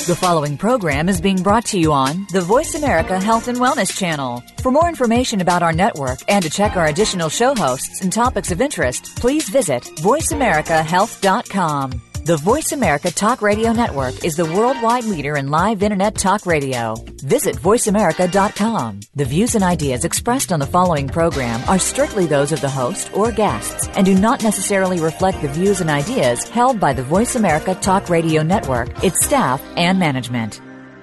The following program is being brought to you on the Voice America Health and Wellness Channel. For more information about our network and to check our additional show hosts and topics of interest, please visit voiceamericahealth.com. The Voice America Talk Radio Network is the worldwide leader in live Internet talk radio. Visit voiceamerica.com. The views and ideas expressed on the following program are strictly those of the host or guests and do not necessarily reflect the views and ideas held by the Voice America Talk Radio Network, its staff, and management.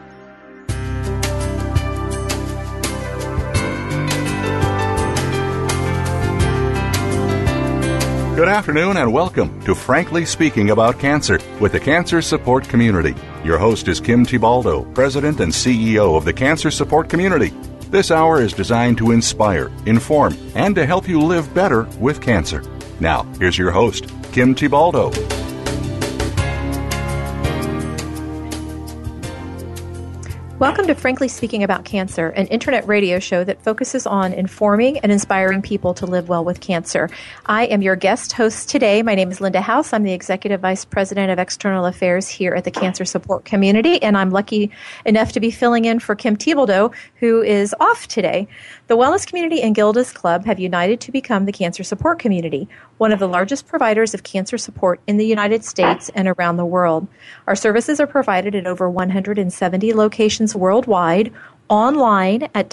Good afternoon and welcome to Frankly Speaking About Cancer with the Cancer Support Community. Your host is Kim Thibaldo, President and CEO of the Cancer Support Community. This hour is designed to inspire, inform, and to help you live better with cancer. Now, here's your host, Kim Thibaldo. Welcome to Frankly Speaking About Cancer, an internet radio show that focuses on informing and inspiring people to live well with cancer. I am your guest host today. My name is Linda House. I'm the Executive Vice President of External Affairs here at the Cancer Support Community, and I'm lucky enough to be filling in for Kim Thibaldo, who is off today. The Wellness Community and Gilda's Club have united to become the Cancer Support Community, one of the largest providers of cancer support in the United States and around the world. Our services are provided at over 170 locations worldwide, online at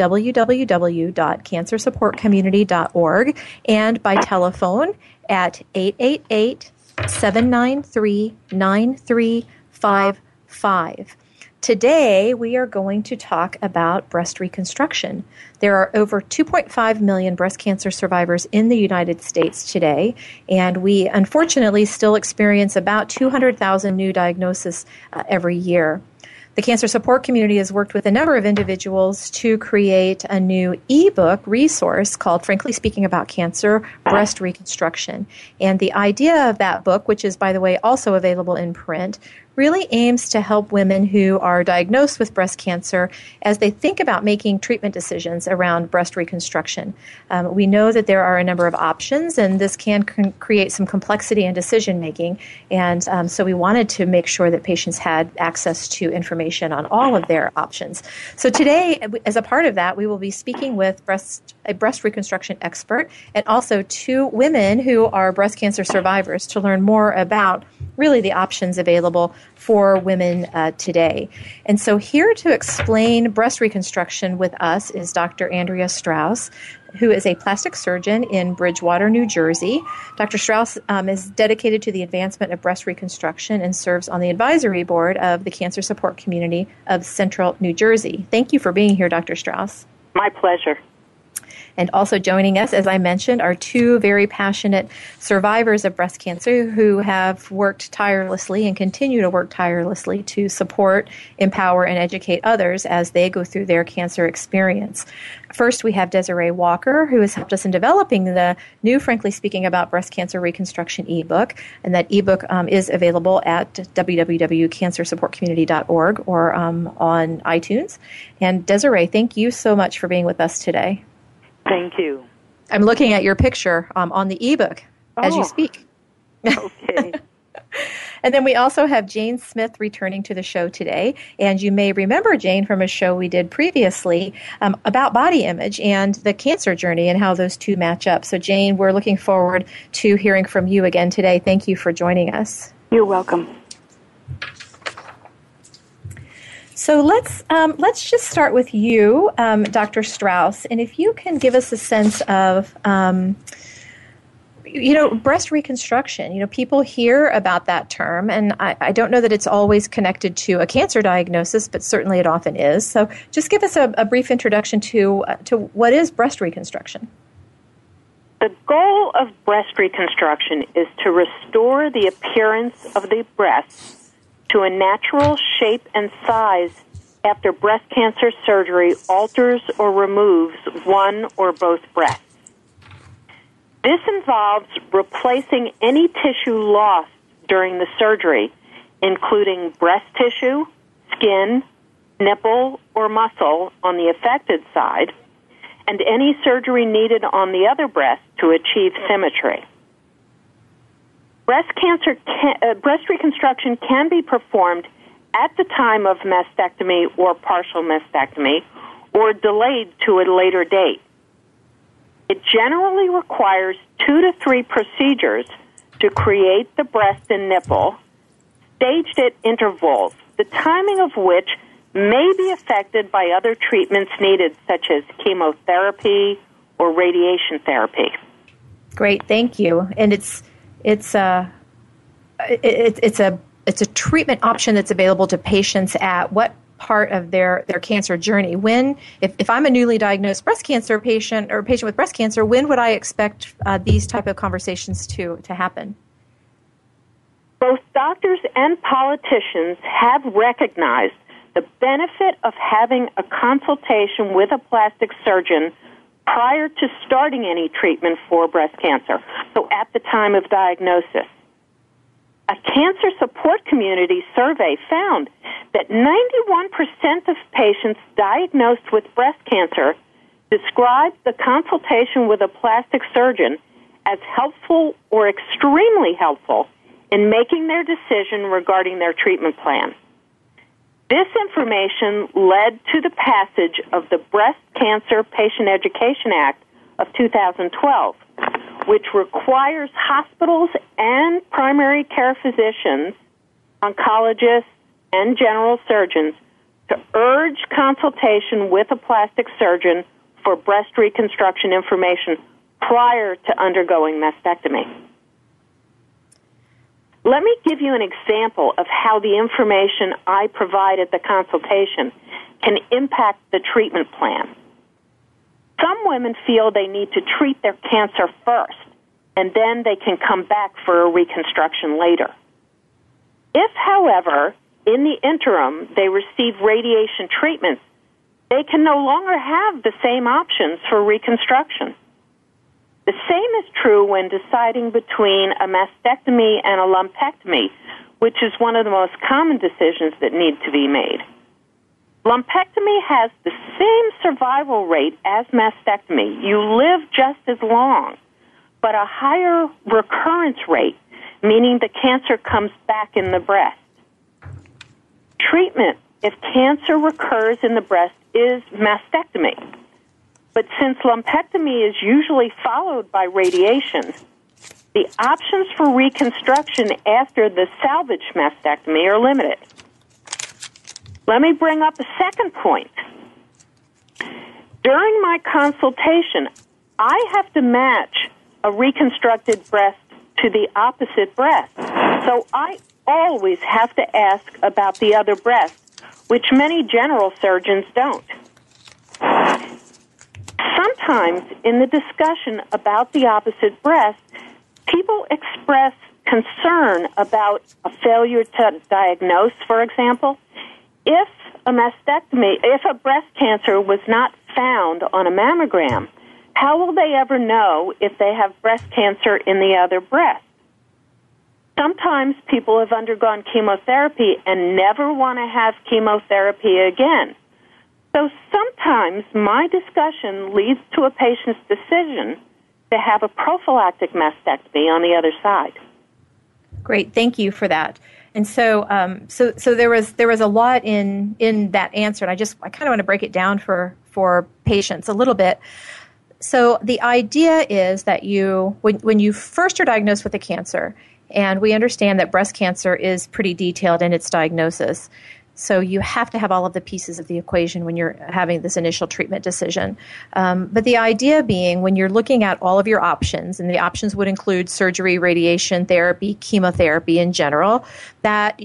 www.cancersupportcommunity.org, and by telephone at 888-793-9355. Today, we are going to talk about breast reconstruction. There are over 2.5 million breast cancer survivors in the United States today, and we unfortunately still experience about 200,000 new diagnoses every year. The Cancer Support Community has worked with a number of individuals to create a new ebook resource called Frankly Speaking About Cancer, Breast Reconstruction. And the idea of that book, which is, by the way, also available in print, really aims to help women who are diagnosed with breast cancer as they think about making treatment decisions around breast reconstruction. We know that there are a number of options, and this can create some complexity in decision making. And so we wanted to make sure that patients had access to information on all of their options. So today, as a part of that, we will be speaking with a breast reconstruction expert and also two women who are breast cancer survivors to learn more about really the options available for women today. And so here to explain breast reconstruction with us is Dr. Andrea Strauss, who is a plastic surgeon in Bridgewater, New Jersey. Dr. Strauss is dedicated to the advancement of breast reconstruction and serves on the advisory board of the Cancer Support Community of Central New Jersey. Thank you for being here, Dr. Strauss. My pleasure. And also joining us, as I mentioned, are two very passionate survivors of breast cancer who have worked tirelessly and continue to work tirelessly to support, empower, and educate others as they go through their cancer experience. First, we have Desiree Walker, who has helped us in developing the new Frankly Speaking About Breast Cancer Reconstruction ebook. And that ebook is available at www.cancersupportcommunity.org or on iTunes. And Desiree, thank you so much for being with us today. Thank you. I'm looking at your picture on the ebook as you speak. Okay. And then we also have Jane Smith returning to the show today. And you may remember Jane from a show we did previously about body image and the cancer journey and how those two match up. So Jane, we're looking forward to hearing from you again today. Thank you for joining us. You're welcome. So let's just start with you, Dr. Strauss, and if you can give us a sense of, breast reconstruction. People hear about that term, and I don't know that it's always connected to a cancer diagnosis, but certainly it often is. So just give us a brief introduction to what is breast reconstruction. The goal of breast reconstruction is to restore the appearance of the breast to a natural shape and size after breast cancer surgery alters or removes one or both breasts. This involves replacing any tissue lost during the surgery, including breast tissue, skin, nipple, or muscle on the affected side, and any surgery needed on the other breast to achieve symmetry. Breast reconstruction can be performed at the time of mastectomy or partial mastectomy, or delayed to a later date. It generally requires 2 to 3 procedures to create the breast and nipple, staged at intervals, the timing of which may be affected by other treatments needed, such as chemotherapy or radiation therapy. Great, thank you. And it's a treatment option that's available to patients at what part of their cancer journey? When, if I'm a newly diagnosed breast cancer patient or a patient with breast cancer, when would I expect these type of conversations to happen? Both doctors and politicians have recognized the benefit of having a consultation with a plastic surgeon prior to starting any treatment for breast cancer, so at the time of diagnosis. A cancer support community survey found that 91% of patients diagnosed with breast cancer described the consultation with a plastic surgeon as helpful or extremely helpful in making their decision regarding their treatment plan. This information led to the passage of the Breast Cancer Patient Education Act of 2012, which requires hospitals and primary care physicians, oncologists, and general surgeons to urge consultation with a plastic surgeon for breast reconstruction information prior to undergoing mastectomy. Let me give you an example of how the information I provide at the consultation can impact the treatment plan. Some women feel they need to treat their cancer first, and then they can come back for a reconstruction later. If, however, in the interim they receive radiation treatments, they can no longer have the same options for reconstruction. The same is true when deciding between a mastectomy and a lumpectomy, which is one of the most common decisions that need to be made. Lumpectomy has the same survival rate as mastectomy. You live just as long, but a higher recurrence rate, meaning the cancer comes back in the breast. Treatment, if cancer recurs in the breast, is mastectomy. But since lumpectomy is usually followed by radiation, the options for reconstruction after the salvage mastectomy are limited. Let me bring up a second point. During my consultation, I have to match a reconstructed breast to the opposite breast. So I always have to ask about the other breast, which many general surgeons don't. Sometimes in the discussion about the opposite breast, people express concern about a failure to diagnose, for example. If a breast cancer was not found on a mammogram, how will they ever know if they have breast cancer in the other breast? Sometimes people have undergone chemotherapy and never want to have chemotherapy again. So sometimes my discussion leads to a patient's decision to have a prophylactic mastectomy on the other side. Great, thank you for that. And so, so there was a lot in that answer, and I kind of want to break it down for patients a little bit. So the idea is that when you first are diagnosed with a cancer, and we understand that breast cancer is pretty detailed in its diagnosis. So you have to have all of the pieces of the equation when you're having this initial treatment decision. But the idea being when you're looking at all of your options, and the options would include surgery, radiation therapy, chemotherapy in general, that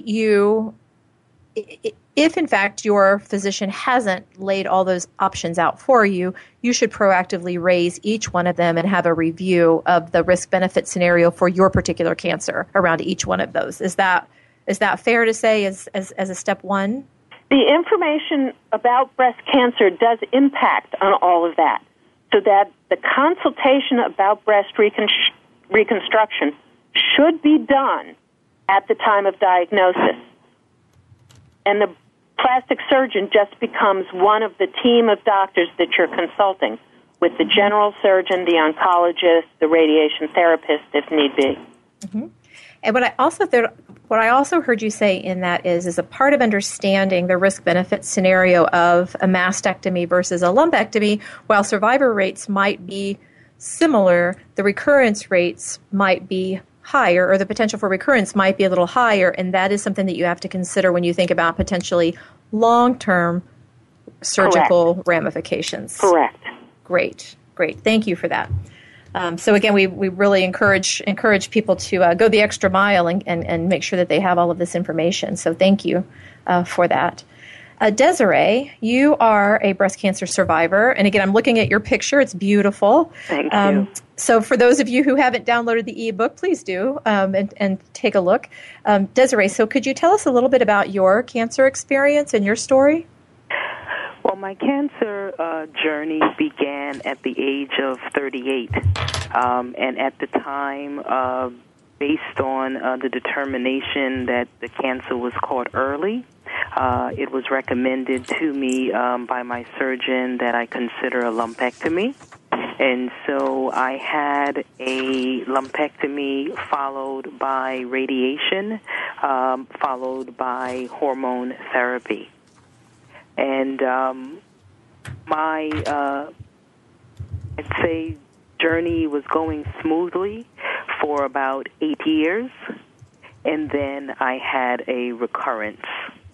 if in fact your physician hasn't laid all those options out for you, you should proactively raise each one of them and have a review of the risk-benefit scenario for your particular cancer around each one of those. Is that fair to say as a step one? The information about breast cancer does impact on all of that, so that the consultation about breast reconstruction should be done at the time of diagnosis. And the plastic surgeon just becomes one of the team of doctors that you're consulting with the general surgeon, the oncologist, the radiation therapist, if need be. Mm-hmm. And what I also what I also heard you say in that is a part of understanding the risk-benefit scenario of a mastectomy versus a lumpectomy, while survivor rates might be similar, the recurrence rates might be higher, or the potential for recurrence might be a little higher, and that is something that you have to consider when you think about potentially long-term surgical ramifications. Correct. Great. Thank you for that. So again, we really encourage people to go the extra mile and make sure that they have all of this information. So thank you for that. Desiree, you are a breast cancer survivor. And again, I'm looking at your picture. It's beautiful. Thank you. So for those of you who haven't downloaded the ebook, please do and take a look. Desiree, so could you tell us a little bit about your cancer experience and your story? Well, my cancer journey began at the age of 38. And at the time, based on the determination that the cancer was caught early, it was recommended to me by my surgeon that I consider a lumpectomy. And so I had a lumpectomy followed by radiation, followed by hormone therapy. And my, I'd say, journey was going smoothly for about 8 years, and then I had a recurrence.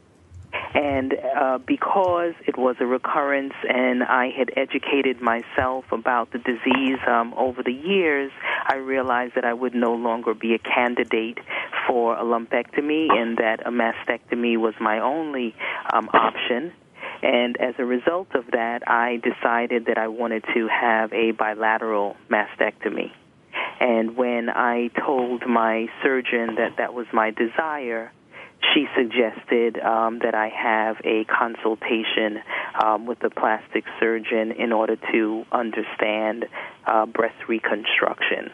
And because it was a recurrence and I had educated myself about the disease over the years, I realized that I would no longer be a candidate for a lumpectomy and that a mastectomy was my only option. And as a result of that, I decided that I wanted to have a bilateral mastectomy. And when I told my surgeon that that was my desire, she suggested that I have a consultation with a plastic surgeon in order to understand breast reconstruction.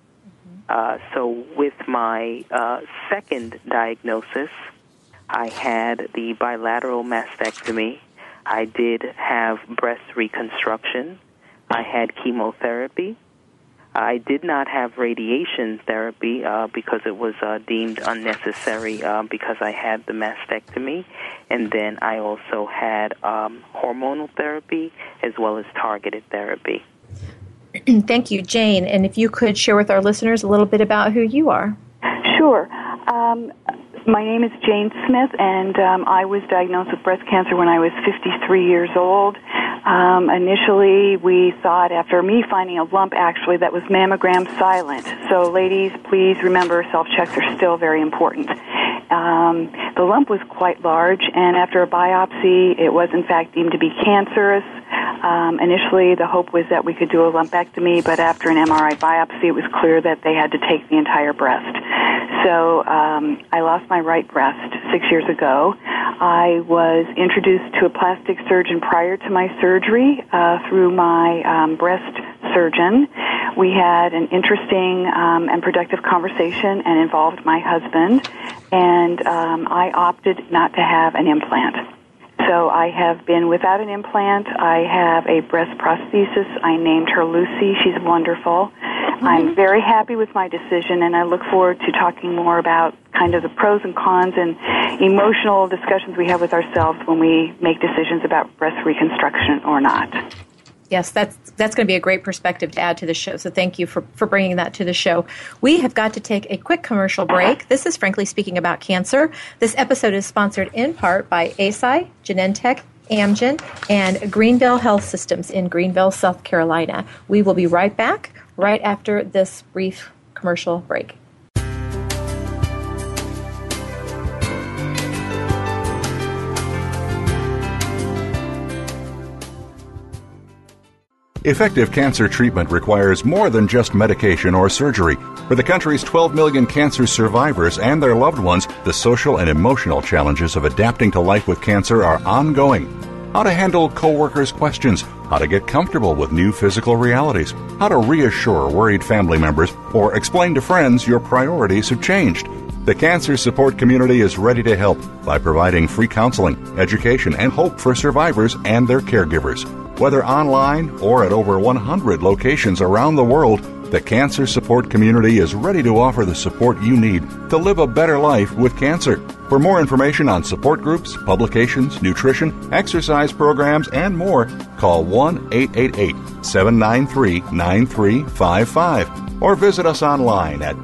So with my second diagnosis, I had the bilateral mastectomy. I did have breast reconstruction. I had chemotherapy. I did not have radiation therapy because it was deemed unnecessary because I had the mastectomy. And then I also had hormonal therapy as well as targeted therapy. Thank you, Jane. And if you could share with our listeners a little bit about who you are. Sure. My name is Jane Smith, and I was diagnosed with breast cancer when I was 53 years old. Initially, we thought, after me finding a lump, actually, that was mammogram silent. So, ladies, please remember, self-checks are still very important. The lump was quite large, and after a biopsy, it was, in fact, deemed to be cancerous. Initially, the hope was that we could do a lumpectomy, but after an MRI biopsy, it was clear that they had to take the entire breast. So I lost my right breast 6 years ago. I was introduced to a plastic surgeon prior to my surgery through my breast surgeon. We had an interesting and productive conversation and involved my husband, and I opted not to have an implant. So I have been without an implant. I have a breast prosthesis. I named her Lucy. She's wonderful. I'm very happy with my decision, and I look forward to talking more about kind of the pros and cons and emotional discussions we have with ourselves when we make decisions about breast reconstruction or not. Yes, that's going to be a great perspective to add to the show. So thank you for bringing that to the show. We have got to take a quick commercial break. This is Frankly Speaking About Cancer. This episode is sponsored in part by Eisai, Genentech, Amgen, and Greenville Health Systems in Greenville, South Carolina. We will be right back right after this brief commercial break. Effective cancer treatment requires more than just medication or surgery. For the country's 12 million cancer survivors and their loved ones, the social and emotional challenges of adapting to life with cancer are ongoing. How to handle coworkers' questions, how to get comfortable with new physical realities, how to reassure worried family members, or explain to friends your priorities have changed. The Cancer Support Community is ready to help by providing free counseling, education, and hope for survivors and their caregivers. Whether online or at over 100 locations around the world, The Cancer Support Community is ready to offer the support you need to live a better life with cancer. For more information on support groups, publications, nutrition, exercise programs, and more, call 1-888-793-9355 or visit us online at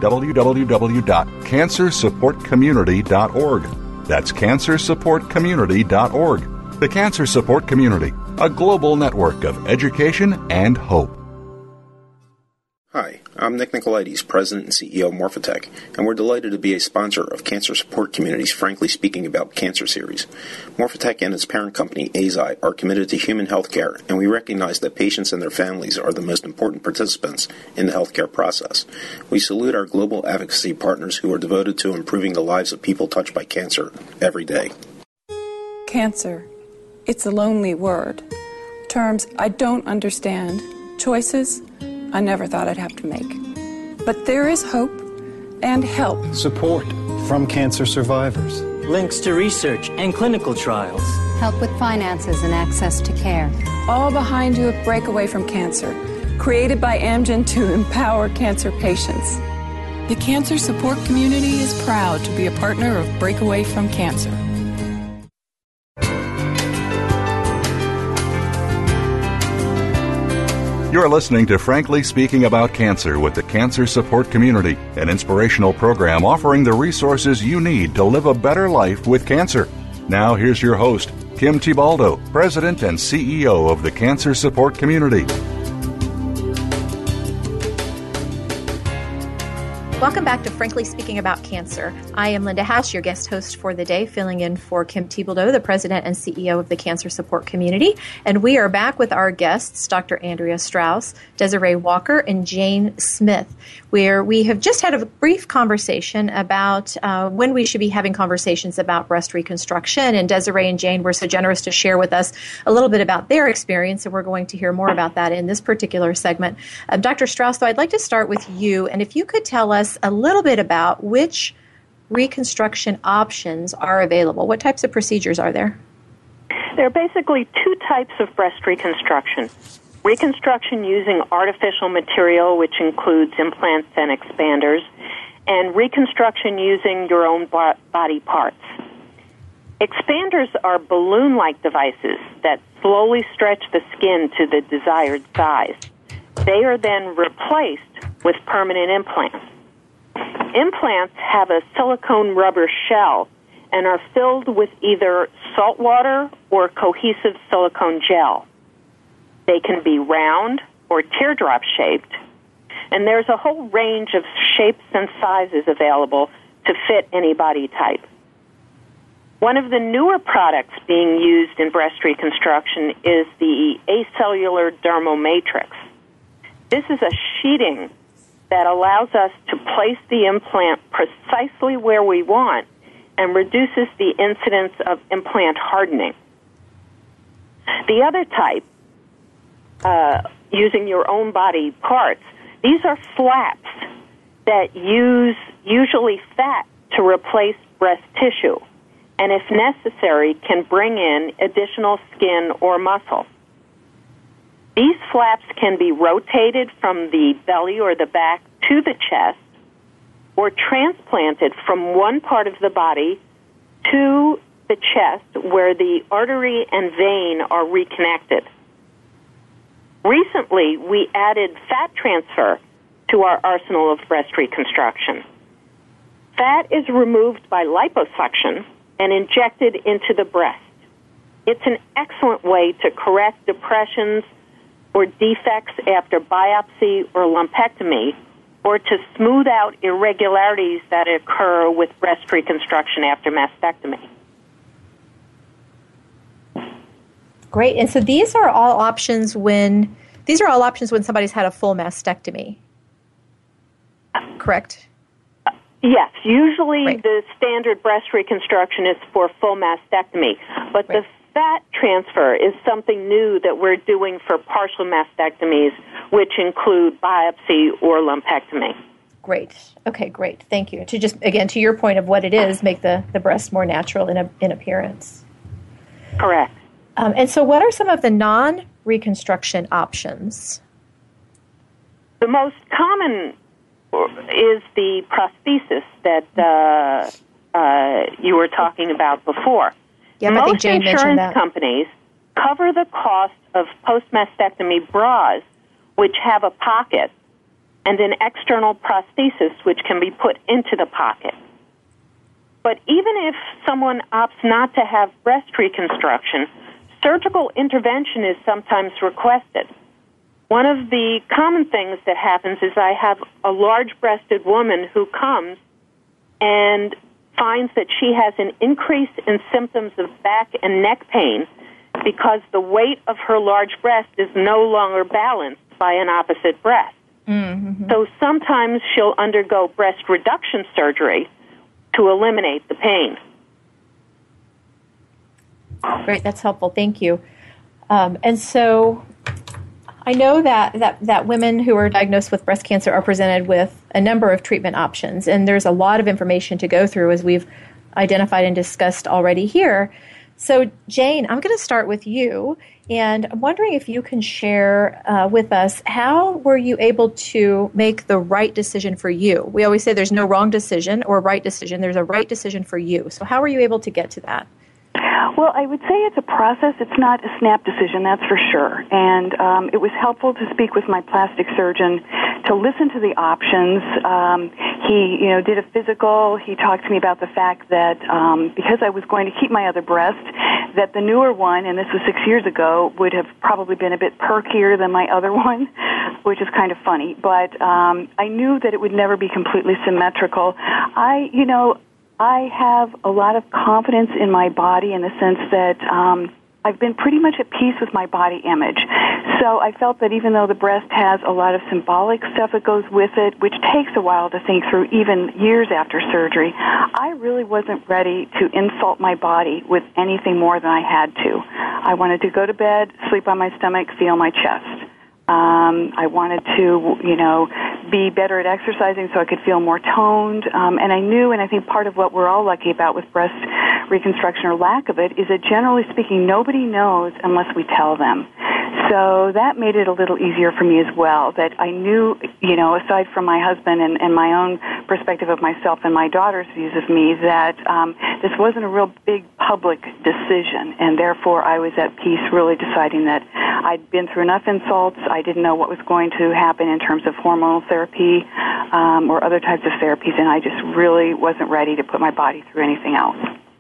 www.cancersupportcommunity.org. That's cancersupportcommunity.org. The Cancer Support Community, a global network of education and hope. Hi, I'm Nick Nicolaides, President and CEO of Morphotek, and we're delighted to be a sponsor of Cancer Support Community's Frankly Speaking About Cancer series. Morphotek and its parent company, Eisai, are committed to human health care, and we recognize that patients and their families are the most important participants in the healthcare process. We salute our global advocacy partners who are devoted to improving the lives of people touched by cancer every day. Cancer. It's a lonely word. Terms I don't understand. Choices I never thought I'd have to make. But there is hope and help. Support from cancer survivors. Links to research and clinical trials. Help with finances and access to care. All behind you at Breakaway from Cancer, created by Amgen to empower cancer patients. The Cancer Support Community is proud to be a partner of Breakaway from Cancer. You're listening to Frankly Speaking About Cancer with the Cancer Support Community, an inspirational program offering the resources you need to live a better life with cancer. Now here's your host, Kim Thiboldeaux, President and CEO of the Cancer Support Community. Welcome back to Frankly Speaking About Cancer. I am Linda Hatch, your guest host for the day, filling in for Kim Thiboldeaux, the President and CEO of the Cancer Support Community. And we are back with our guests, Dr. Andrea Strauss, Desiree Walker, and Jane Smith, where we have just had a brief conversation about when we should be having conversations about breast reconstruction. And Desiree and Jane were so generous to share with us a little bit about their experience, and we're going to hear more about that in this particular segment. Dr. Strauss, though, I'd like to start with you, and if you could tell us a little bit about which reconstruction options are available. What types of procedures are there? There are basically two types of breast reconstruction. Reconstruction using artificial material, which includes implants and expanders, and reconstruction using your own body parts. Expanders are balloon-like devices that slowly stretch the skin to the desired size. They are then replaced with permanent implants. Implants have a silicone rubber shell and are filled with either salt water or cohesive silicone gel. They can be round or teardrop shaped, and there's a whole range of shapes and sizes available to fit any body type. One of the newer products being used in breast reconstruction is the acellular dermal matrix. This is a sheeting that allows us to place the implant precisely where we want and reduces the incidence of implant hardening. The other type, using your own body parts, these are flaps that use usually fat to replace breast tissue, and if necessary, can bring in additional skin or muscle. These flaps can be rotated from the belly or the back to the chest or transplanted from one part of the body to the chest where the artery and vein are reconnected. Recently, we added fat transfer to our arsenal of breast reconstruction. Fat is removed by liposuction and injected into the breast. It's an excellent way to correct depressions or defects after biopsy or lumpectomy, or to smooth out irregularities that occur with breast reconstruction after mastectomy. Great. And so these are all options when somebody's had a full mastectomy. Correct? Yes. Usually right. The standard breast reconstruction is for full mastectomy, but right. The fat transfer is something new that we're doing for partial mastectomies, which include biopsy or lumpectomy. Great. Okay, great. Thank you. To just, again, to your point of what it is, make the breast more natural in appearance. Correct. And so what are some of the non-reconstruction options? The most common is the prosthesis that you were talking about before. Yeah, most I think Jane mentioned that. Insurance companies cover the cost of post-mastectomy bras, which have a pocket, and an external prosthesis, which can be put into the pocket. But even if someone opts not to have breast reconstruction, surgical intervention is sometimes requested. One of the common things that happens is I have a large-breasted woman who comes and finds that she has an increase in symptoms of back and neck pain because the weight of her large breast is no longer balanced by an opposite breast. Mm-hmm. So sometimes she'll undergo breast reduction surgery to eliminate the pain. Great, that's helpful. Thank you. And so I know that women who are diagnosed with breast cancer are presented with a number of treatment options, and there's a lot of information to go through as we've identified and discussed already here. So, Jane, I'm going to start with you, and I'm wondering if you can share with us, how were you able to make the right decision for you? We always say there's no wrong decision or right decision. There's a right decision for you. So how were you able to get to that? Well, I would say it's a process. It's not a snap decision, that's for sure. And it was helpful to speak with my plastic surgeon, to listen to the options. He, did a physical. He talked to me about the fact that because I was going to keep my other breast, that the newer one, and this was 6 years ago, would have probably been a bit perkier than my other one, which is kind of funny. But I knew that it would never be completely symmetrical. I have a lot of confidence in my body in the sense that I've been pretty much at peace with my body image. So I felt that even though the breast has a lot of symbolic stuff that goes with it, which takes a while to think through even years after surgery, I really wasn't ready to insult my body with anything more than I had to. I wanted to go to bed, sleep on my stomach, feel my chest. I wanted to, be better at exercising so I could feel more toned. And I knew, and I think part of what we're all lucky about with breast reconstruction or lack of it is that generally speaking, nobody knows unless we tell them. So that made it a little easier for me as well, that I knew, aside from my husband and my own perspective of myself and my daughter's views of me, that this wasn't a real big public decision, and therefore I was at peace really deciding that I'd been through enough insults. I didn't know what was going to happen in terms of hormonal therapy or other types of therapies, and I just really wasn't ready to put my body through anything else.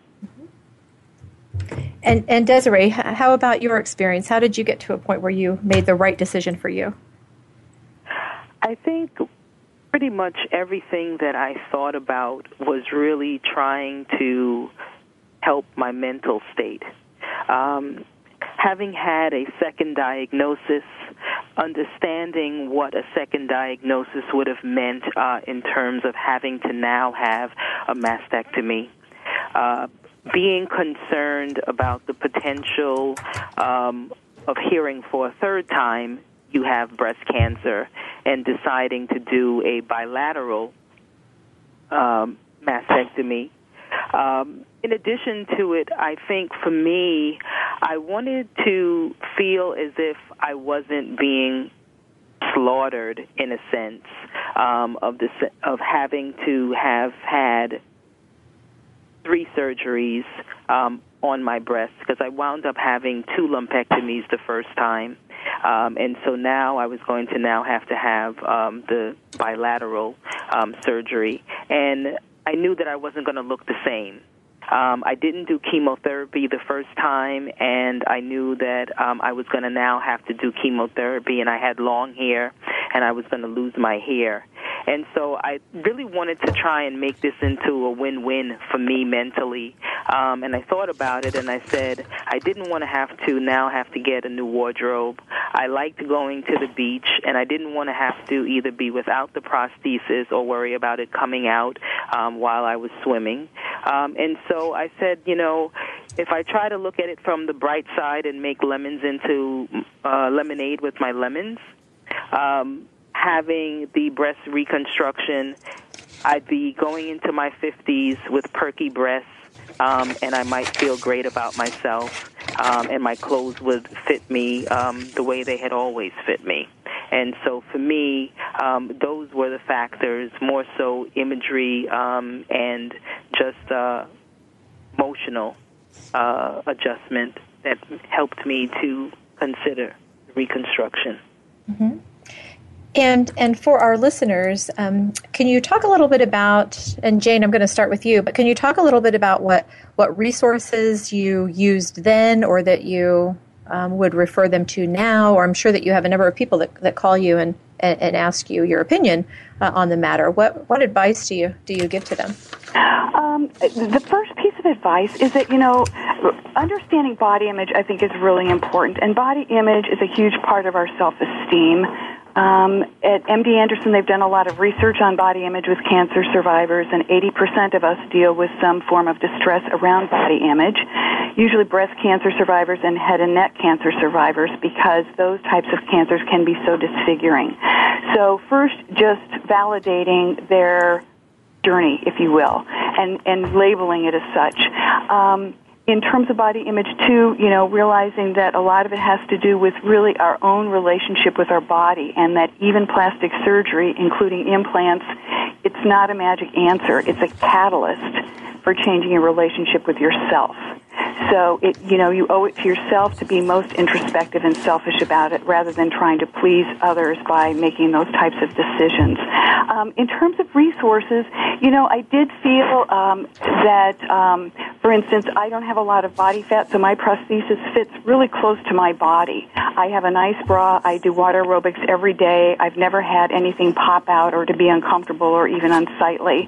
And Desiree, how about your experience? How did you get to a point where you made the right decision for you? I think pretty much everything that I thought about was really trying to help my mental state. Having had a second diagnosis, understanding what a second diagnosis would have meant in terms of having to now have a mastectomy, being concerned about the potential of hearing for a third time you have breast cancer and deciding to do a bilateral mastectomy. In addition to it, I think for me, I wanted to feel as if I wasn't being slaughtered in a sense of having to have had 3 surgeries on my breast, because I wound up having 2 lumpectomies the first time. And so now I was going to now have to have the bilateral surgery. And I knew that I wasn't going to look the same. I didn't do chemotherapy the first time, and I knew that I was going to now have to do chemotherapy, and I had long hair, and I was going to lose my hair. And so I really wanted to try and make this into a win-win for me mentally. And I thought about it, and I said I didn't want to have to get a new wardrobe. I liked going to the beach, and I didn't want to have to either be without the prosthesis or worry about it coming out while I was swimming. And so I said, if I try to look at it from the bright side and make lemons into lemonade with my lemons, having the breast reconstruction, I'd be going into my 50s with perky breasts, and I might feel great about myself, and my clothes would fit me the way they had always fit me. And so for me, those were the factors, more so imagery and just emotional adjustment that helped me to consider reconstruction. Mm-hmm. And for our listeners, can you talk a little bit about, and Jane, I'm going to start with you, but can you talk a little bit about what resources you used then, or that you would refer them to now? Or I'm sure that you have a number of people that call you and ask you your opinion on the matter. What advice do you give to them? The first piece of advice is that, understanding body image, I think, is really important. And body image is a huge part of our self-esteem. At MD Anderson, they've done a lot of research on body image with cancer survivors, and 80% of us deal with some form of distress around body image, usually breast cancer survivors and head and neck cancer survivors, because those types of cancers can be so disfiguring. So first, just validating their journey, if you will, and labeling it as such. In terms of body image, too, realizing that a lot of it has to do with really our own relationship with our body, and that even plastic surgery, including implants, it's not a magic answer. It's a catalyst for changing your relationship with yourself. So, you owe it to yourself to be most introspective and selfish about it, rather than trying to please others by making those types of decisions. In terms of resources, I did feel that, for instance, I don't have a lot of body fat, so my prosthesis fits really close to my body. I have a nice bra. I do water aerobics every day. I've never had anything pop out or to be uncomfortable or even unsightly.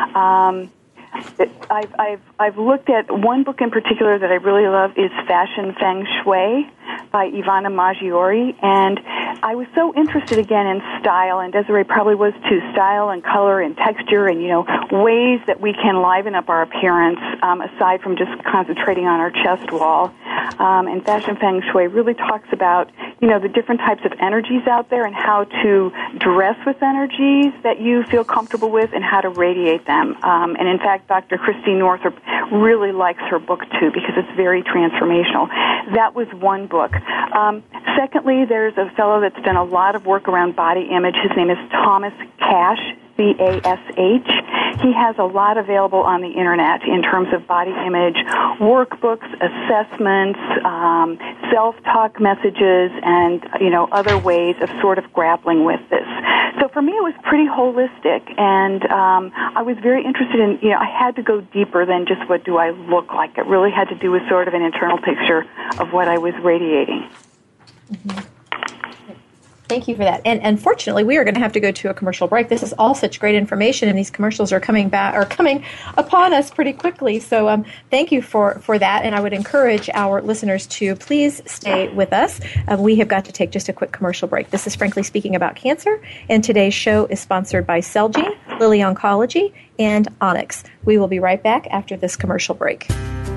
I've looked at one book in particular that I really love is Fashion Feng Shui by Ivana Maggiore, and I was so interested again in style, and Desiree probably was too, style and color and texture and, ways that we can liven up our appearance aside from just concentrating on our chest wall. And Fashion Feng Shui really talks about, the different types of energies out there and how to dress with energies that you feel comfortable with and how to radiate them. And in fact, Dr. Christine Northrup really likes her book, too, because it's very transformational. That was one book. Secondly, there's a fellow that's done a lot of work around body image. His name is Thomas Cash, C-A-S-H. He has a lot available on the Internet in terms of body image workbooks, assessments, self-talk messages, and, other ways of sort of grappling with this. So for me, it was pretty holistic, and I was very interested in, I had to go deeper than just what do I look like. It really had to do with sort of an internal picture of what I was radiating. Mm-hmm. Thank you for that. And unfortunately, we are going to have to go to a commercial break. This is all such great information, and these commercials are coming upon us pretty quickly. So thank you for that, and I would encourage our listeners to please stay with us. We have got to take just a quick commercial break. This is Frankly Speaking About Cancer, and today's show is sponsored by Celgene, Lilly Oncology, and Onyx. We will be right back after this commercial break.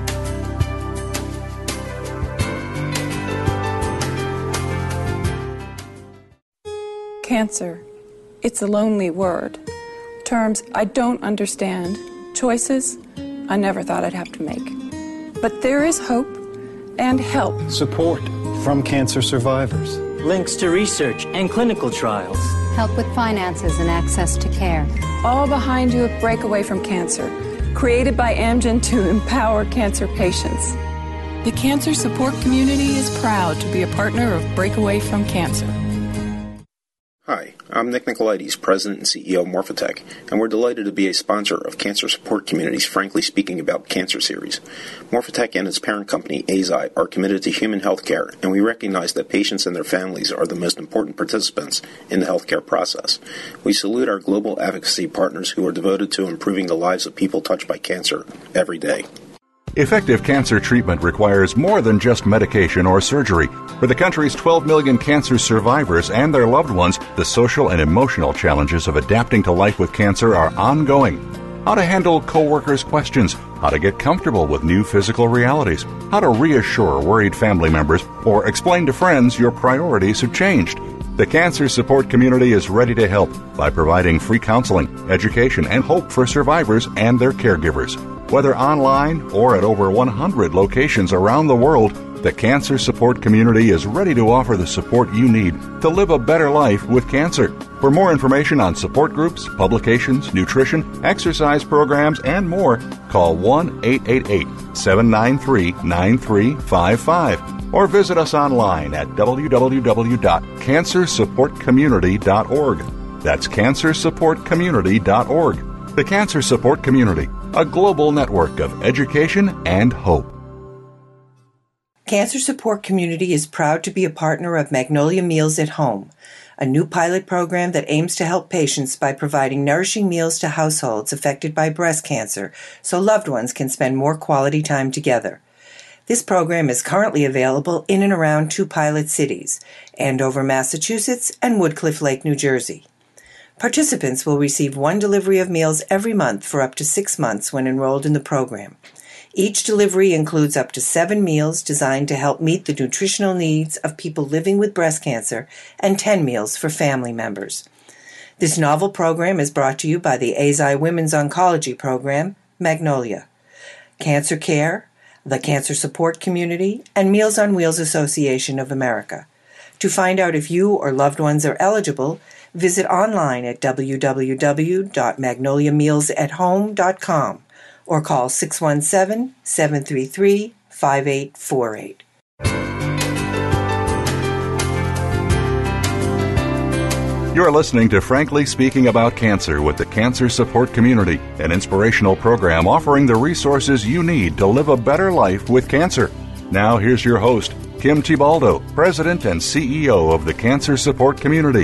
Cancer. It's a lonely word. Terms I don't understand. Choices I never thought I'd have to make. But there is hope and help. Support from cancer survivors. Links to research and clinical trials. Help with finances and access to care. All behind you at Breakaway from Cancer. Created by Amgen to empower cancer patients. The cancer support community is proud to be a partner of Breakaway from Cancer. Hi, I'm Nick Nicolaides, President and CEO of Morphotek, and we're delighted to be a sponsor of Cancer Support Community's Frankly Speaking About Cancer series. Morphotek and its parent company, Eisai, are committed to human health care, and we recognize that patients and their families are the most important participants in the healthcare process. We salute our global advocacy partners who are devoted to improving the lives of people touched by cancer every day. Effective cancer treatment requires more than just medication or surgery. For the country's 12 million cancer survivors and their loved ones, the social and emotional challenges of adapting to life with cancer are ongoing. How to handle coworkers' questions, how to get comfortable with new physical realities, how to reassure worried family members, or explain to friends your priorities have changed. The Cancer Support Community is ready to help by providing free counseling, education, and hope for survivors and their caregivers. Whether online or at over 100 locations around the world, the Cancer Support Community is ready to offer the support you need to live a better life with cancer. For more information on support groups, publications, nutrition, exercise programs, and more, call 1-888-793-9355 or visit us online at www.cancersupportcommunity.org. That's cancersupportcommunity.org. The Cancer Support Community, a global network of education and hope. Cancer Support Community is proud to be a partner of Magnolia Meals at Home, a new pilot program that aims to help patients by providing nourishing meals to households affected by breast cancer so loved ones can spend more quality time together. This program is currently available in and around 2 pilot cities, Andover, Massachusetts, and Woodcliff Lake, New Jersey. Participants will receive 1 delivery of meals every month for up to 6 months when enrolled in the program. Each delivery includes up to 7 meals designed to help meet the nutritional needs of people living with breast cancer and 10 meals for family members. This novel program is brought to you by the AZI Women's Oncology Program, Magnolia, Cancer Care, the Cancer Support Community, and Meals on Wheels Association of America. To find out if you or loved ones are eligible, visit online at www.magnoliamealsathome.com or call 617-733-5848. You're listening to Frankly Speaking About Cancer with the Cancer Support Community, an inspirational program offering the resources you need to live a better life with cancer. Now here's your host, Kim Thiboldeaux, President and CEO of the Cancer Support Community.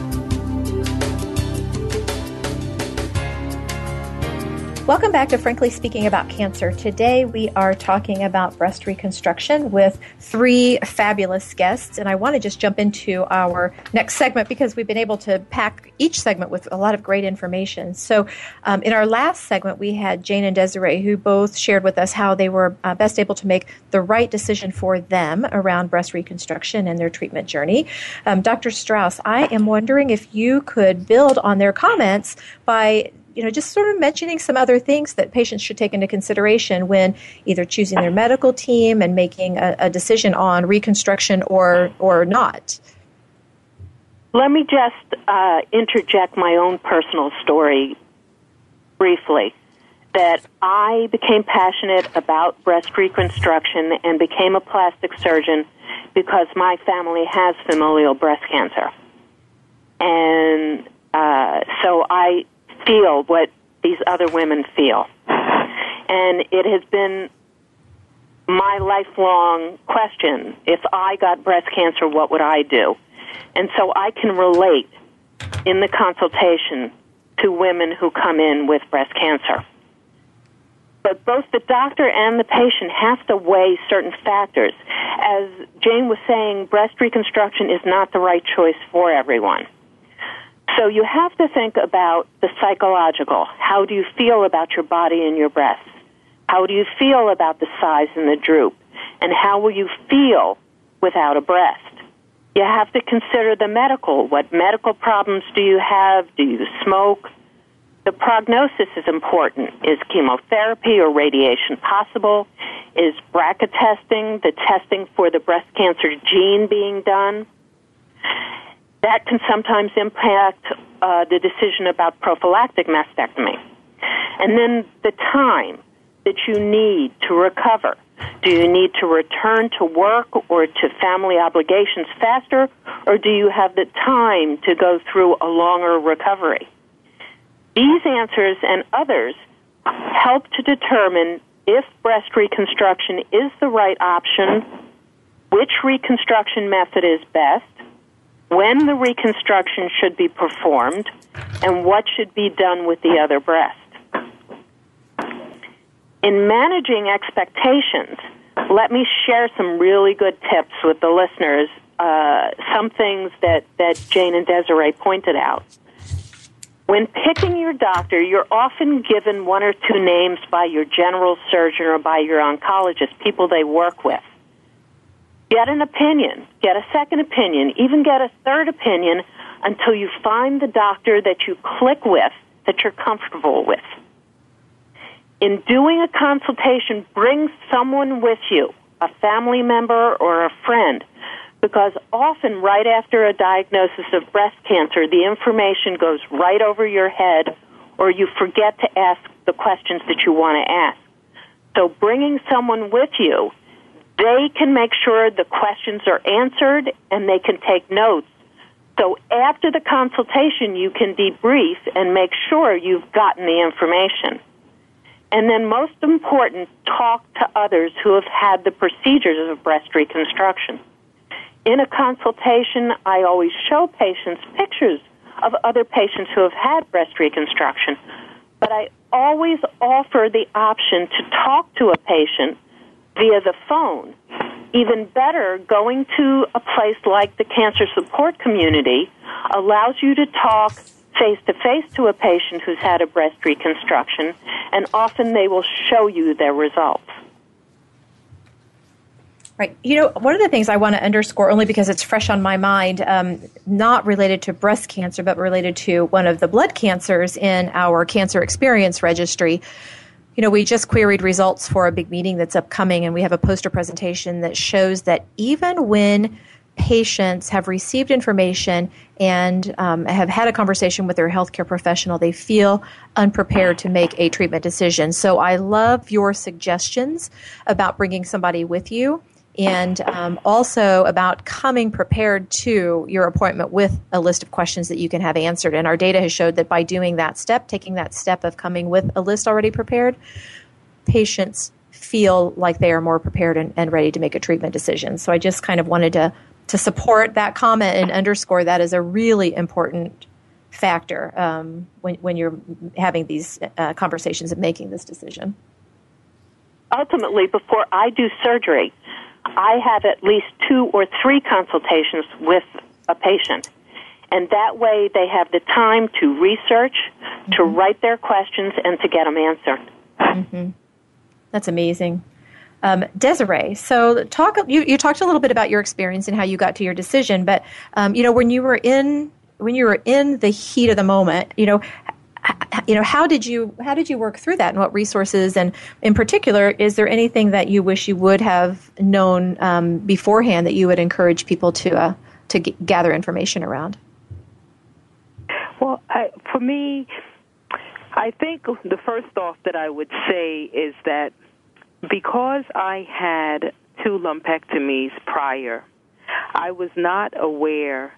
Welcome back to Frankly Speaking About Cancer. Today we are talking about breast reconstruction with 3 fabulous guests, and I want to just jump into our next segment because we've been able to pack each segment with a lot of great information. So in our last segment we had Jane and Desiree, who both shared with us how they were best able to make the right decision for them around breast reconstruction and their treatment journey. Dr. Strauss, I am wondering if you could build on their comments by just sort of mentioning some other things that patients should take into consideration when either choosing their medical team and making a decision on reconstruction or not. Let me just interject my own personal story briefly. That I became passionate about breast reconstruction and became a plastic surgeon because my family has familial breast cancer. And so I feel what these other women feel. And it has been my lifelong question, if I got breast cancer, what would I do? And so I can relate in the consultation to women who come in with breast cancer. But both the doctor and the patient have to weigh certain factors. As Jane was saying, breast reconstruction is not the right choice for everyone. So you have to think about the psychological. How do you feel about your body and your breasts? How do you feel about the size and the droop? And how will you feel without a breast? You have to consider the medical. What medical problems do you have? Do you smoke? The prognosis is important. Is chemotherapy or radiation possible? Is BRCA testing, the testing for the breast cancer gene, being done? That can sometimes impact the decision about prophylactic mastectomy. And then the time that you need to recover. Do you need to return to work or to family obligations faster, or do you have the time to go through a longer recovery? These answers and others help to determine if breast reconstruction is the right option, which reconstruction method is best, when the reconstruction should be performed, and what should be done with the other breast. In managing expectations, let me share some really good tips with the listeners, some things that Jane and Desiree pointed out. When picking your doctor, you're often given 1 or 2 names by your general surgeon or by your oncologist, people they work with. Get an opinion, get a second opinion, even get a third opinion until you find the doctor that you click with, that you're comfortable with. in doing a consultation, bring someone with you, a family member or a friend, because often right after a diagnosis of breast cancer, the information goes right over your head, or you forget to ask the questions that you want to ask. So bringing someone with you, they can make sure the questions are answered and they can take notes. So after the consultation, you can debrief and make sure you've gotten the information. And then most important, talk to others who have had the procedures of breast reconstruction. In a consultation, I always show patients pictures of other patients who have had breast reconstruction, but I always offer the option to talk to a patient via the phone. Even better, going to a place like the Cancer Support Community allows you to talk face-to-face to a patient who's had a breast reconstruction, and often they will show you their results. Right. You know, one of the things I want to underscore, only because it's fresh on my mind, not related to breast cancer, but related to one of the blood cancers in our Cancer Experience Registry. You know, we just queried results for a big meeting that's upcoming, and we have a poster presentation that shows that even when patients have received information and have had a conversation with their healthcare professional, they feel unprepared to make a treatment decision. So I love your suggestions about bringing somebody with you, and also about coming prepared to your appointment with a list of questions that you can have answered. And our data has showed that by doing that step, taking that step of coming with a list already prepared, patients feel like they are more prepared and ready to make a treatment decision. So I just kind of wanted to support that comment and underscore that as a really important factor when you're having these conversations and making this decision. Ultimately, before I do surgery, I have at least 2 or 3 consultations with a patient. And that way they have the time to research, to write their questions, and to get them answered. Mm-hmm. That's amazing. Desiree, so you talked a little bit about your experience and how you got to your decision, but when you were in the heat of the moment, how did you work through that, and what resources, and in particular, is there anything that you wish you would have known beforehand that you would encourage people to gather information around? Well, for me, I think the first off that I would say is that because I had 2 lumpectomies prior, I was not aware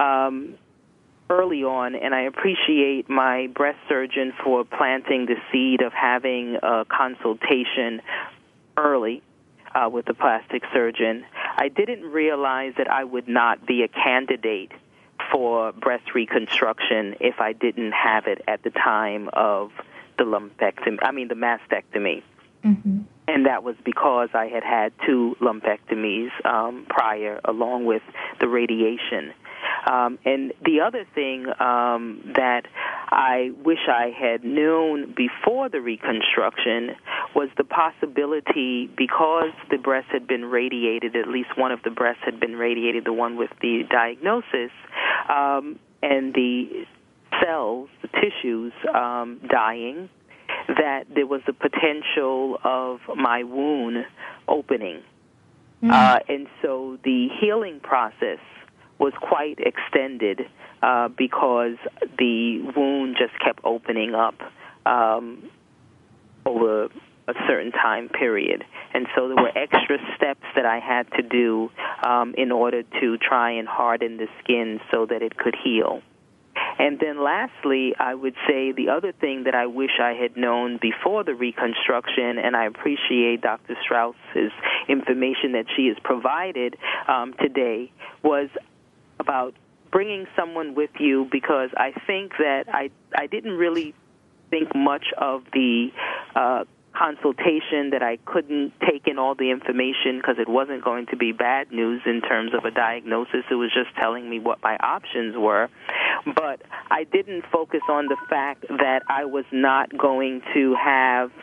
early on, and I appreciate my breast surgeon for planting the seed of having a consultation early with the plastic surgeon. I didn't realize that I would not be a candidate for breast reconstruction if I didn't have it at the time of the mastectomy. Mm-hmm. And that was because I had 2 lumpectomies prior, along with the radiation. And the other thing that I wish I had known before the reconstruction was the possibility, because the breast had been radiated, at least one of the breasts had been radiated, the one with the diagnosis, and the cells, the tissues dying, that there was a potential of my wound opening. And so the healing process was quite extended because the wound just kept opening up over a certain time period. And so there were extra steps that I had to do in order to try and harden the skin so that it could heal. And then lastly, I would say the other thing that I wish I had known before the reconstruction, and I appreciate Dr. Strauss's information that she has provided today, was about bringing someone with you, because I think that I didn't really think much of the consultation, that I couldn't take in all the information because it wasn't going to be bad news in terms of a diagnosis. It was just telling me what my options were. But I didn't focus on the fact that I was not going to have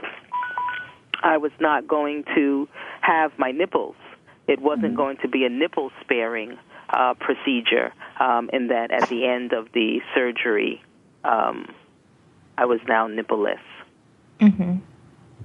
my nipples. It wasn't going to be a nipple-sparing procedure, and that at the end of the surgery, I was now nippleless. Mm-hmm.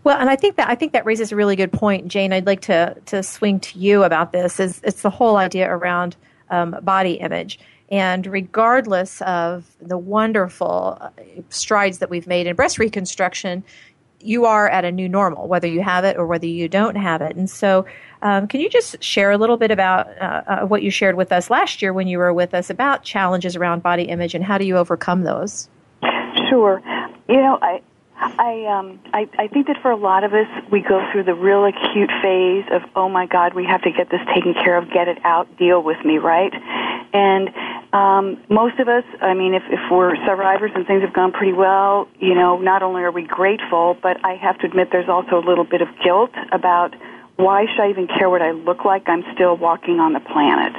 Well, and I think that raises a really good point, Jane. I'd like to swing to you about this. It's the whole idea around body image. And regardless of the wonderful strides that we've made in breast reconstruction, you are at a new normal, whether you have it or whether you don't have it. And so can you just share a little bit about what you shared with us last year when you were with us about challenges around body image and how do you overcome those? Sure. I think that for a lot of us, we go through the real acute phase of, oh my God, we have to get this taken care of, get it out, deal with me, right? And most of us, I mean, if we're survivors and things have gone pretty well, not only are we grateful, but I have to admit there's also a little bit of guilt about why should I even care what I look like? I'm still walking on the planet.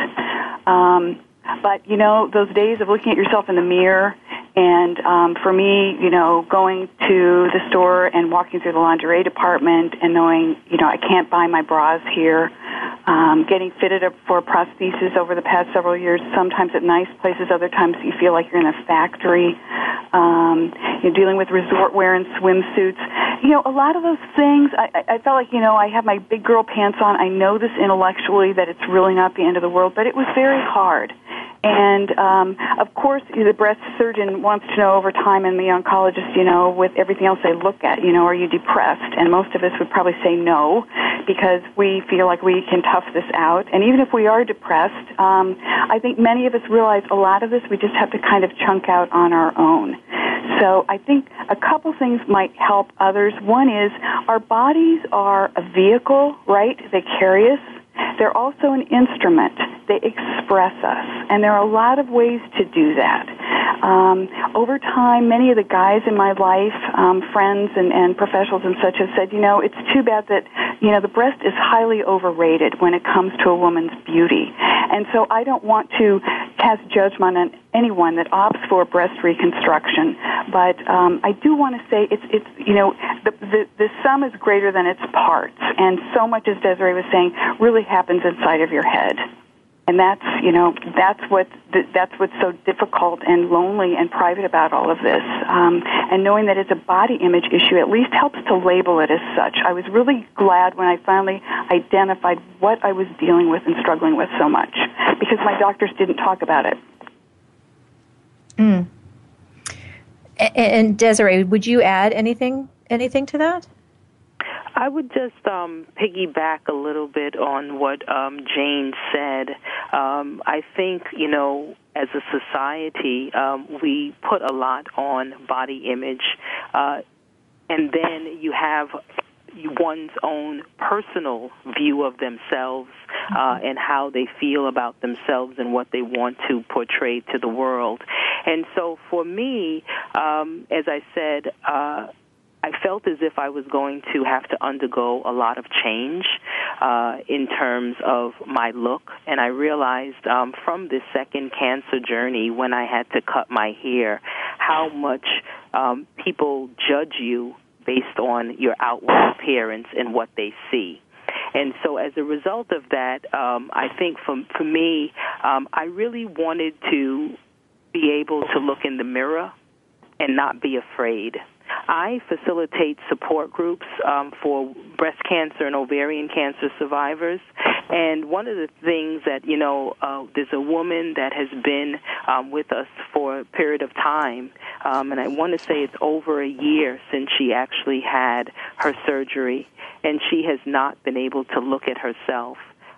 But, those days of looking at yourself in the mirror and for me, going to the store and walking through the lingerie department and knowing, I can't buy my bras here, getting fitted up for prosthesis over the past several years, sometimes at nice places, other times you feel like you're in a factory, dealing with resort wear and swimsuits. A lot of those things, I felt like, I have my big girl pants on. I know this intellectually that it's really not the end of the world, but it was very hard. And, of course, the breast surgeon wants to know over time, and the oncologist, with everything else they look at, are you depressed? And most of us would probably say no, because we feel like we can tough this out. And even if we are depressed, I think many of us realize a lot of this we just have to kind of chunk out on our own. So I think a couple things might help others. One is our bodies are a vehicle, right? They carry us. They're also an instrument. They express us. And there are a lot of ways to do that. Over time, many of the guys in my life, friends and professionals and such, have said, it's too bad that, the breast is highly overrated when it comes to a woman's beauty. And so I don't want to cast judgment on anyone that opts for breast reconstruction. But I do want to say it's the sum is greater than its parts. And so much, as Desiree was saying, really happens inside of your head. And that's what's so difficult and lonely and private about all of this. And knowing that it's a body image issue at least helps to label it as such. I was really glad when I finally identified what I was dealing with and struggling with so much, because my doctors didn't talk about it. And Desiree, would you add anything to that? I would just piggyback a little bit on what Jane said. I think, as a society, we put a lot on body image, and then you have one's own personal view of themselves and how they feel about themselves and what they want to portray to the world. And so for me, as I said, I felt as if I was going to have to undergo a lot of change in terms of my look. And I realized from this second cancer journey, when I had to cut my hair, how much people judge you based on your outward appearance and what they see. And so as a result of that, I think for me, I really wanted to be able to look in the mirror and not be afraid. I facilitate support groups for breast cancer and ovarian cancer survivors. And one of the things that, there's a woman that has been with us for a period of time, and I want to say it's over a year since she actually had her surgery, and she has not been able to look at herself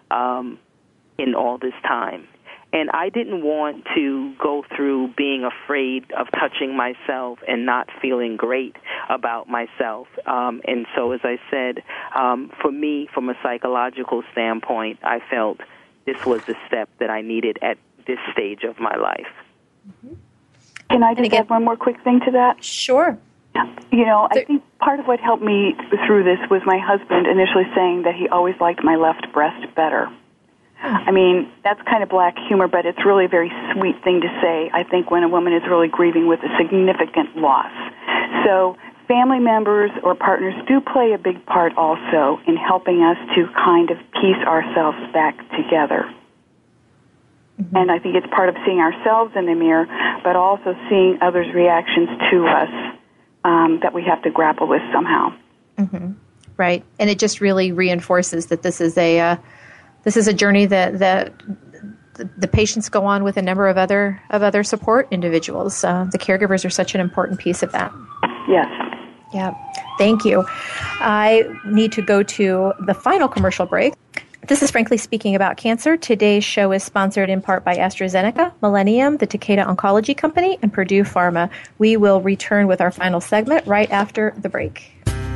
in all this time. And I didn't want to go through being afraid of touching myself and not feeling great about myself. And so, as I said, for me, from a psychological standpoint, I felt this was the step that I needed at this stage of my life. Mm-hmm. Can I just add one more quick thing to that? Sure. I think part of what helped me through this was my husband initially saying that he always liked my left breast better. I mean, that's kind of black humor, but it's really a very sweet thing to say, I think, when a woman is really grieving with a significant loss. So family members or partners do play a big part also in helping us to kind of piece ourselves back together. Mm-hmm. And I think it's part of seeing ourselves in the mirror, but also seeing others' reactions to us that we have to grapple with somehow. Mm-hmm. Right, and it just really reinforces that this is a journey that the patients go on with a number of other support individuals. The caregivers are such an important piece of that. Yes. Yeah. Thank you. I need to go to the final commercial break. This is Frankly Speaking About Cancer. Today's show is sponsored in part by AstraZeneca, Millennium, the Takeda Oncology Company, and Purdue Pharma. We will return with our final segment right after the break.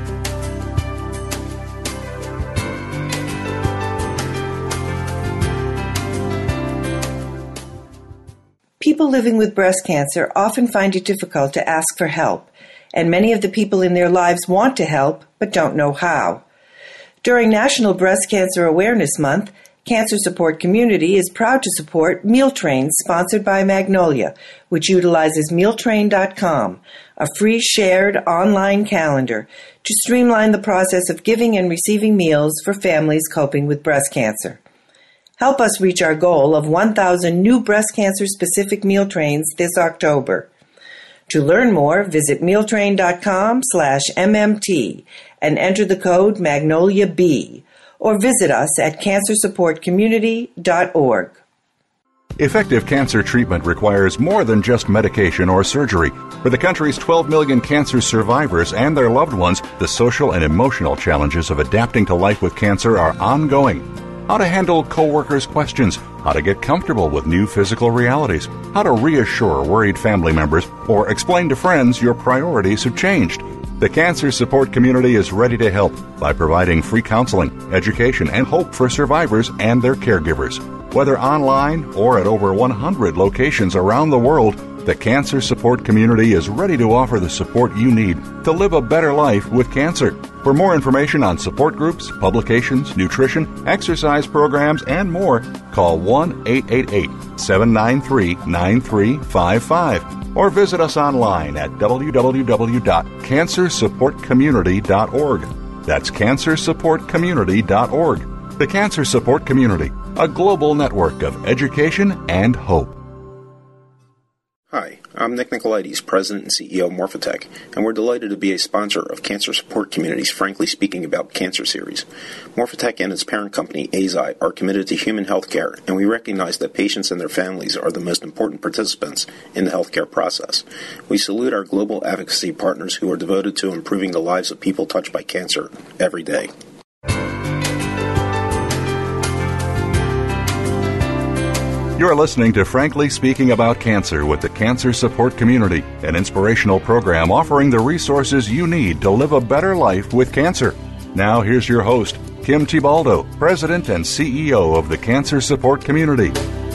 People living with breast cancer often find it difficult to ask for help, and many of the people in their lives want to help but don't know how. During National Breast Cancer Awareness Month, Cancer Support Community is proud to support Meal Train, sponsored by Magnolia, which utilizes mealtrain.com, a free shared online calendar to streamline the process of giving and receiving meals for families coping with breast cancer. Help us reach our goal of 1,000 new breast cancer-specific meal trains this October. To learn more, visit mealtrain.com/MMT and enter the code MagnoliaB, or visit us at cancersupportcommunity.org. Effective cancer treatment requires more than just medication or surgery. For the country's 12 million cancer survivors and their loved ones, the social and emotional challenges of adapting to life with cancer are ongoing. How to handle coworkers' questions, how to get comfortable with new physical realities, how to reassure worried family members, or explain to friends your priorities have changed. The Cancer Support Community is ready to help by providing free counseling, education, and hope for survivors and their caregivers. Whether online or at over 100 locations around the world, the Cancer Support Community is ready to offer the support you need to live a better life with cancer. For more information on support groups, publications, nutrition, exercise programs, and more, call 1-888-793-9355 or visit us online at www.cancersupportcommunity.org. That's cancersupportcommunity.org. The Cancer Support Community, a global network of education and hope. Hi, I'm Nick Nicolaides, President and CEO of Morphotek, and we're delighted to be a sponsor of Cancer Support Community's Frankly Speaking About Cancer series. Morphotek and its parent company, Eisai, are committed to human health care, and we recognize that patients and their families are the most important participants in the healthcare process. We salute our global advocacy partners who are devoted to improving the lives of people touched by cancer every day. You're listening to Frankly Speaking About Cancer with the Cancer Support Community, an inspirational program offering the resources you need to live a better life with cancer. Now here's your host, Kim Tibaldo, President and CEO of the Cancer Support Community.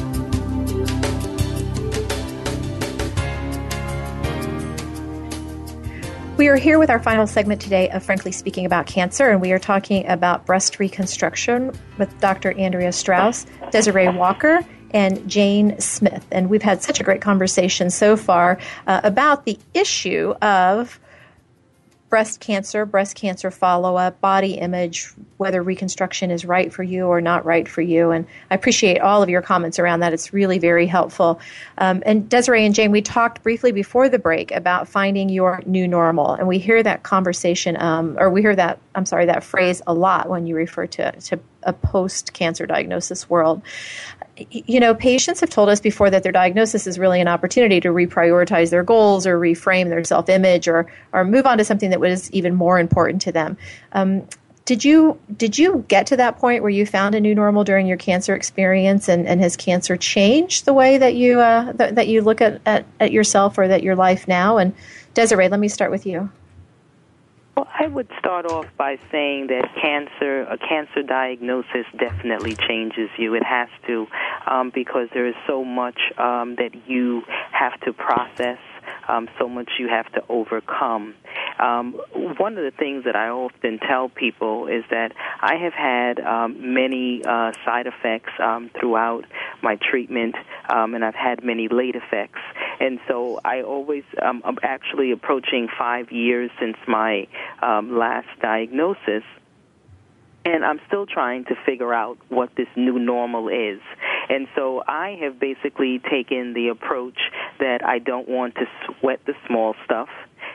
We are here with our final segment today of Frankly Speaking About Cancer, and we are talking about breast reconstruction with Dr. Andrea Strauss, Desiree Walker, and Jane Smith. And we've had such a great conversation so far about the issue of breast cancer follow-up, body image, whether reconstruction is right for you or not right for you. And I appreciate all of your comments around that. It's really very helpful. And Desiree and Jane, we talked briefly before the break about finding your new normal. And we hear that conversation, that phrase a lot when you refer to a post-cancer diagnosis world. You know, patients have told us before that their diagnosis is really an opportunity to reprioritize their goals or reframe their self-image or move on to something that was even more important to them. Did you get to that point where you found a new normal during your cancer experience, and has cancer changed the way that you that you look at yourself or at your life now? And Desiree, let me start with you. Well, I would start off by saying that a cancer diagnosis definitely changes you. It has to, because there is so much that you have to process, so much you have to overcome. One of the things that I often tell people is that I have had many side effects throughout my treatment, and I've had many late effects. And so I always, I'm actually approaching 5 years since my last diagnosis, and I'm still trying to figure out what this new normal is. And so I have basically taken the approach that I don't want to sweat the small stuff,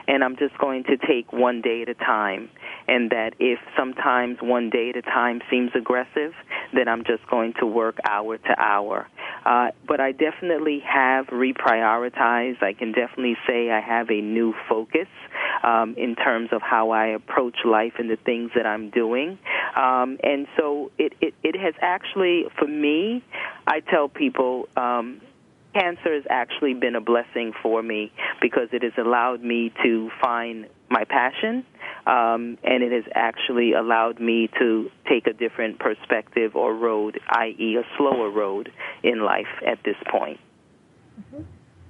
and I'm just going to take one day at a time. And that if sometimes one day at a time seems aggressive, then I'm just going to work hour to hour. But I definitely have reprioritized. I can definitely say I have a new focus in terms of how I approach life and the things that I'm doing. And so it has actually, for me, I tell people, cancer has actually been a blessing for me because it has allowed me to find my passion, and it has actually allowed me to take a different perspective or road, i.e. a slower road in life at this point. Mm-hmm.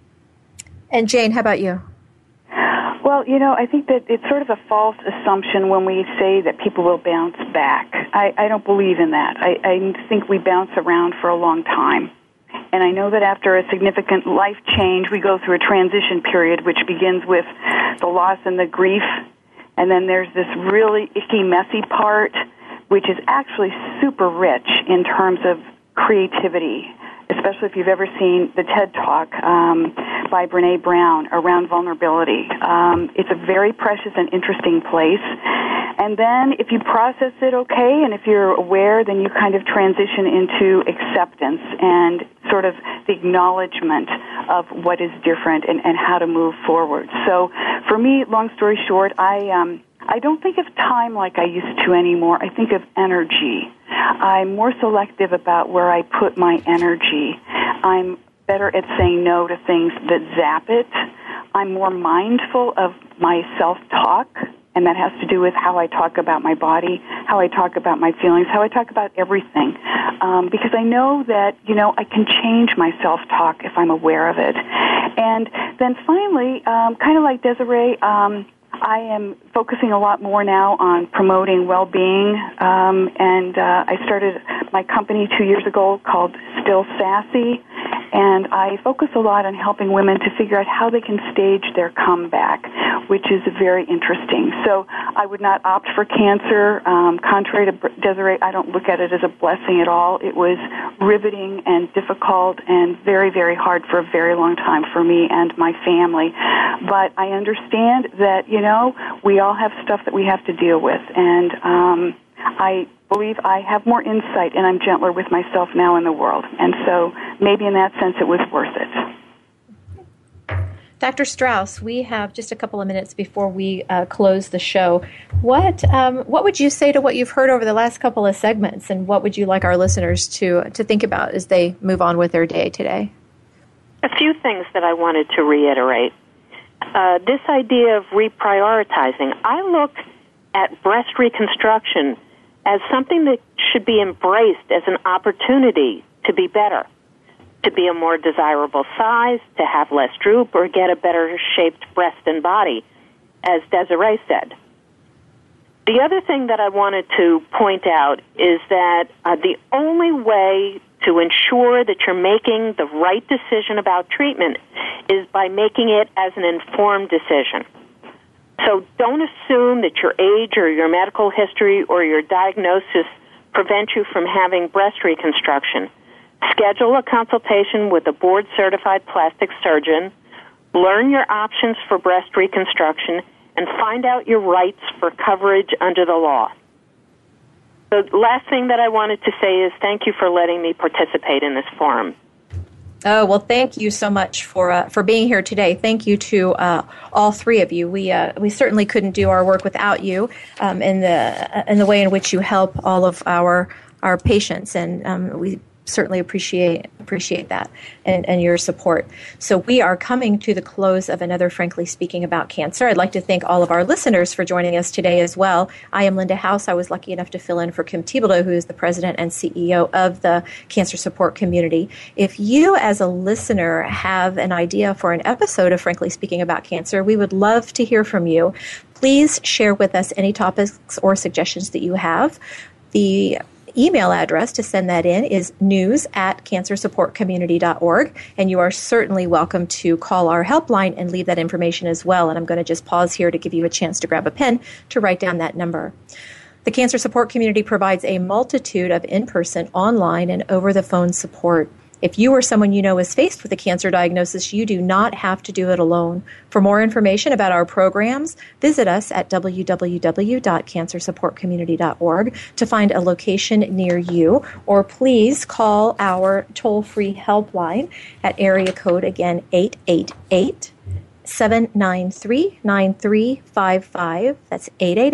And Jane, how about you? Well, I think that it's sort of a false assumption when we say that people will bounce back. I don't believe in that. I think we bounce around for a long time. And I know that after a significant life change, we go through a transition period, which begins with the loss and the grief. And then there's this really icky, messy part, which is actually super rich in terms of creativity, especially if you've ever seen the TED Talk by Brené Brown around vulnerability. It's a very precious and interesting place. And then if you process it okay, and if you're aware, then you kind of transition into acceptance and sort of the acknowledgement of what is different and how to move forward. So for me, long story short, I don't think of time like I used to anymore. I think of energy. I'm more selective about where I put my energy. I'm better at saying no to things that zap it. I'm more mindful of my self-talk, and that has to do with how I talk about my body, how I talk about my feelings, how I talk about everything. Because I know that, I can change my self-talk if I'm aware of it. And then finally, kind of like Desiree, I am focusing a lot more now on promoting well-being, and I started my company 2 years ago called Still Sassy, and I focus a lot on helping women to figure out how they can stage their comeback, which is very interesting. So I would not opt for cancer. Contrary to Desiree, I don't look at it as a blessing at all. It was riveting and difficult and very, very hard for a very long time for me and my family. But I understand that, we all have stuff that we have to deal with, and I believe I have more insight and I'm gentler with myself now in the world. And so maybe in that sense it was worth it. Dr. Strauss, we have just a couple of minutes before we close the show. What would you say to what you've heard over the last couple of segments, and what would you like our listeners to think about as they move on with their day today? A few things that I wanted to reiterate. This idea of reprioritizing, I look at breast reconstruction as something that should be embraced as an opportunity to be better, to be a more desirable size, to have less droop, or get a better shaped breast and body, as Desiree said. The other thing that I wanted to point out is that the only way to ensure that you're making the right decision about treatment is by making it as an informed decision. So don't assume that your age or your medical history or your diagnosis prevent you from having breast reconstruction. Schedule a consultation with a board-certified plastic surgeon, learn your options for breast reconstruction, and find out your rights for coverage under the law. The last thing that I wanted to say is thank you for letting me participate in this forum. Oh, well, thank you so much for being here today. Thank you to all three of you. We certainly couldn't do our work without you in the way in which you help all of our patients, and we certainly appreciate that and your support. So we are coming to the close of another Frankly Speaking About Cancer. I'd like to thank all of our listeners for joining us today as well. I am Linda House. I was lucky enough to fill in for Kim Thibodeau, who is the president and CEO of the Cancer Support Community. If you as a listener have an idea for an episode of Frankly Speaking About Cancer, we would love to hear from you. Please share with us any topics or suggestions that you have. The email address to send that in is news@cancersupportcommunity.org, and you are certainly welcome to call our helpline and leave that information as well. And I'm going to just pause here to give you a chance to grab a pen to write down that number. The Cancer Support Community provides a multitude of in-person, online, and over-the-phone support. If you or someone you know is faced with a cancer diagnosis, you do not have to do it alone. For more information about our programs, visit us at www.cancersupportcommunity.org to find a location near you, or please call our toll-free helpline at area code, again, 888-793-9355. That's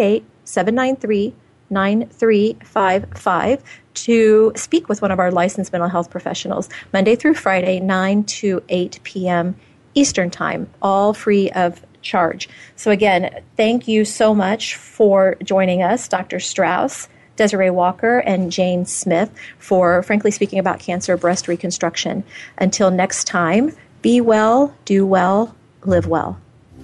888-793-9355 to speak with one of our licensed mental health professionals, Monday through Friday, 9 to 8 p.m. Eastern Time, all free of charge. So again, thank you so much for joining us, Dr. Strauss, Desiree Walker, and Jane Smith, for Frankly Speaking About Cancer Breast Reconstruction. Until next time, be well, do well, live well.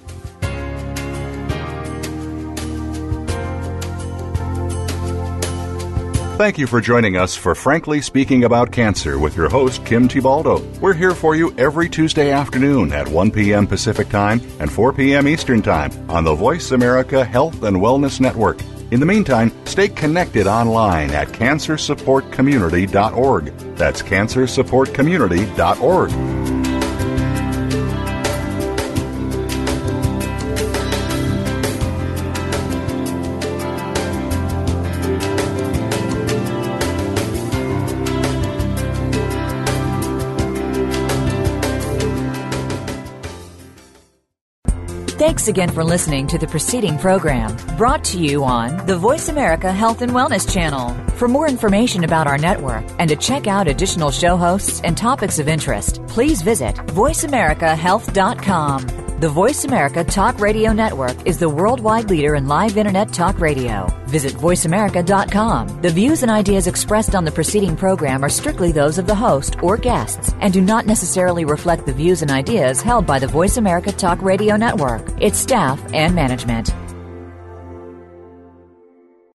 Thank you for joining us for Frankly Speaking About Cancer with your host, Kim Thibaldo. We're here for you every Tuesday afternoon at 1 p.m. Pacific Time and 4 p.m. Eastern Time on the Voice America Health and Wellness Network. In the meantime, stay connected online at cancersupportcommunity.org. That's cancersupportcommunity.org. Thanks again for listening to the preceding program, brought to you on the Voice America Health and Wellness Channel. For more information about our network and to check out additional show hosts and topics of interest, please visit voiceamericahealth.com. The Voice America Talk Radio Network is the worldwide leader in live Internet talk radio. Visit voiceamerica.com. The views and ideas expressed on the preceding program are strictly those of the host or guests and do not necessarily reflect the views and ideas held by the Voice America Talk Radio Network, its staff, and management.